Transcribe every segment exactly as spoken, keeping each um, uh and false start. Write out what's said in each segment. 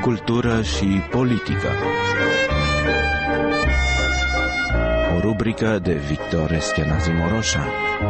Cultură și politică. O rubrică de Victor Eschenazi Moroșan.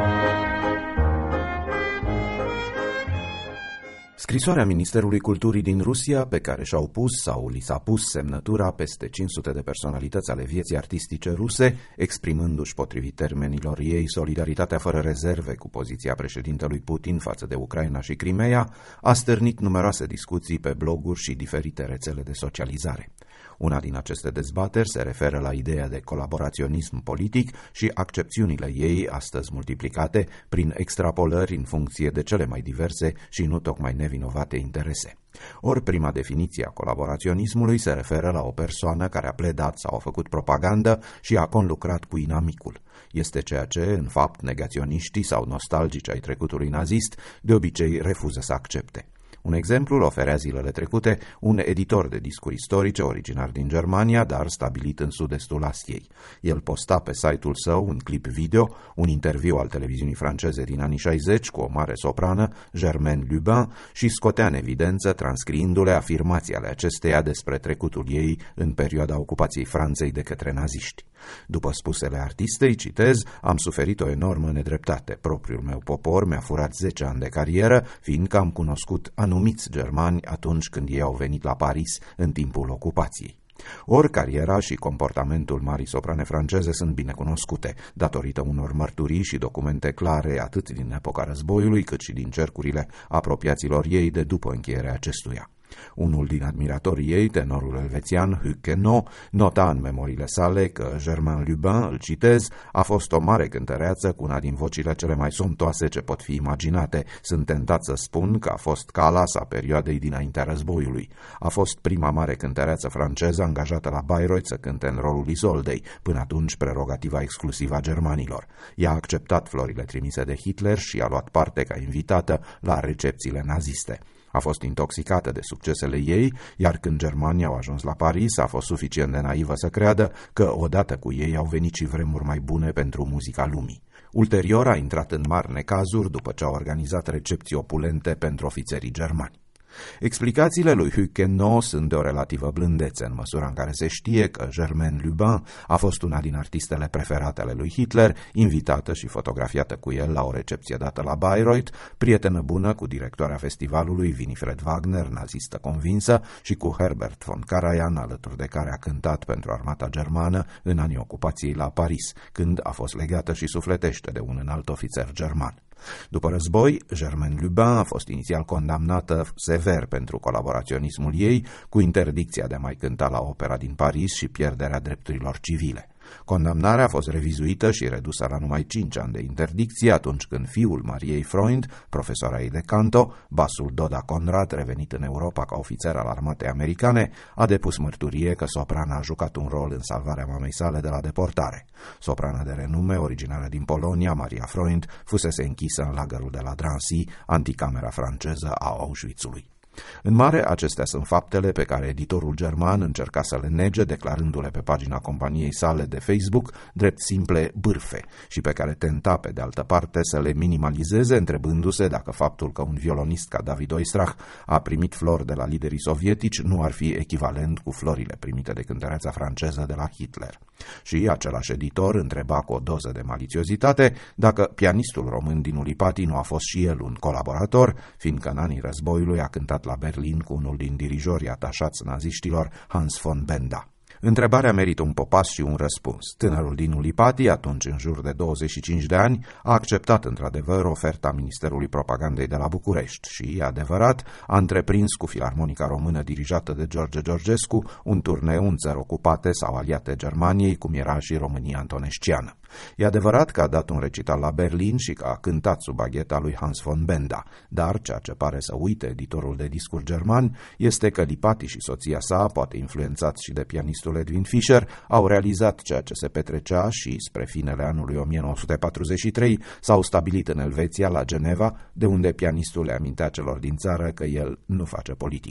Scrisoarea Ministerului Culturii din Rusia, pe care și-au pus sau li s-a pus semnătura peste cinci sute de personalități ale vieții artistice ruse, exprimându-și potrivit termenilor ei solidaritatea fără rezerve cu poziția președintelui Putin față de Ucraina și Crimea, a stârnit numeroase discuții pe bloguri și diferite rețele de socializare. Una din aceste dezbateri se referă la ideea de colaboraționism politic și accepțiunile ei, astăzi multiplicate prin extrapolări în funcție de cele mai diverse și nu tocmai nevinovate interese. Ori prima definiție a colaboraționismului se referă la o persoană care a pledat sau a făcut propagandă și a conlucrat cu inamicul. Este ceea ce, în fapt, negaționiștii sau nostalgici ai trecutului nazist de obicei refuză să accepte. Un exemplu îl oferea zilele trecute un editor de discuri istorice originar din Germania, dar stabilit în sud-estul Asiei. El posta pe site-ul său un clip video, un interviu al televiziunii franceze din anii șaizeci cu o mare soprană, Germaine Lubin, și scotea în evidență, transcriindu-le afirmații ale acesteia despre trecutul ei în perioada ocupației Franței de către naziști. După spusele artistei, citez, am suferit o enormă nedreptate. Propriul meu popor mi-a furat zece ani de carieră, fiindcă am cunoscut anumiți germani atunci când ei au venit la Paris în timpul ocupației. Ori cariera și comportamentul marii soprane franceze sunt bine cunoscute, datorită unor mărturii și documente clare atât din epoca războiului, cât și din cercurile apropiaților ei de după încheierea acestuia. Unul din admiratorii ei, tenorul elvețian Hugues No, nota în memoriile sale că Germaine Lubin, îl citez, a fost o mare cântăreață cu una din vocile cele mai somtoase ce pot fi imaginate. Sunt tentat să spun că a fost Calas a perioadei dinaintea războiului. A fost prima mare cântăreață franceză angajată la Bayreuth să cânte în rolul Isoldei, până atunci prerogativa exclusivă a germanilor. Ea a acceptat florile trimise de Hitler și a luat parte ca invitată la recepțiile naziste. A fost intoxicată de succesele ei, iar când germanii au ajuns la Paris, a fost suficient de naivă să creadă că odată cu ei au venit și vremuri mai bune pentru muzica lumii. Ulterior a intrat în mari necazuri după ce a organizat recepții opulente pentru ofițerii germani. Explicațiile lui Hugues No sunt de o relativă blândețe, în măsura în care se știe că Germaine Lubin a fost una din artistele preferate ale lui Hitler, invitată și fotografiată cu el la o recepție dată la Bayreuth, prietenă bună cu directoarea festivalului Winifred Wagner, nazistă convinsă, și cu Herbert von Karajan, alături de care a cântat pentru armata germană în anii ocupației la Paris, când a fost legată și sufletește de un înalt ofițer german. După război, Germaine Lubin a fost inițial condamnată sever pentru colaboraționismul ei, cu interdicția de a mai cânta la opera din Paris și pierderea drepturilor civile. Condamnarea a fost revizuită și redusă la numai cinci ani de interdicție atunci când fiul Mariei Freund, profesora ei de canto, basul Doda Conrad, revenit în Europa ca ofițer al armatei americane, a depus mărturie că soprana a jucat un rol în salvarea mamei sale de la deportare. Soprana de renume, originară din Polonia, Maria Freund, fusese închisă în lagărul de la Drancy, anticamera franceză a Auschwitzului. În mare, acestea sunt faptele pe care editorul german încerca să le nege, declarându-le pe pagina companiei sale de Facebook drept simple bârfe și pe care tenta, pe de altă parte, să le minimalizeze, întrebându-se dacă faptul că un violonist ca David Oistrakh a primit flori de la liderii sovietici nu ar fi echivalent cu florile primite de cântăreața franceză de la Hitler. Și același editor întreba cu o doză de malițiozitate dacă pianistul român din Ulipati nu a fost și el un colaborator, fiindcă în anii războiului a cântat la Berlin cu unul din dirijorii atașați naziștilor, Hans von Benda. Întrebarea merită un popas și un răspuns. Tânărul din Ulipati, atunci în jur de douăzeci și cinci de ani, a acceptat într-adevăr oferta Ministerului Propagandei de la București și, adevărat, a întreprins cu Filarmonica Română dirijată de George Georgescu un turneu în țări ocupate sau aliate Germaniei, cum era și România antonesciană. E adevărat că a dat un recital la Berlin și că a cântat sub bagheta lui Hans von Benda, dar ceea ce pare să uite editorul de discurs german este că Lipati și soția sa, poate influențați și de pianistul Edwin Fischer, au realizat ceea ce se petrecea și, spre finele anului o mie nouă sute patruzeci și trei, s-au stabilit în Elveția, la Geneva, de unde pianistul le amintea celor din țară că el nu face politică.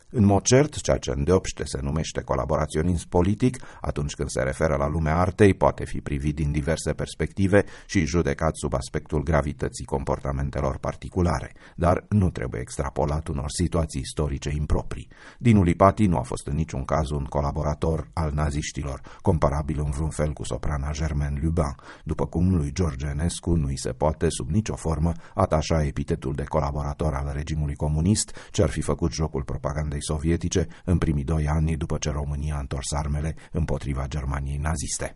În mod cert, ceea ce îndeopște se numește colaboraționism politic, atunci când se referă la lumea artei, poate fi privit din diverse perspective și judecat sub aspectul gravității comportamentelor particulare, dar nu trebuie extrapolat unor situații istorice improprii. Dinu Lipati nu a fost în niciun caz un colaborator al naziștilor, comparabil în vreun fel cu soprana Germaine Lubin, după cum lui George Enescu nu îi se poate, sub nicio formă, atașa epitetul de colaborator al regimului comunist, ce ar fi făcut jocul propagandei sovietice în primii doi ani după ce România a întors armele împotriva Germaniei naziste.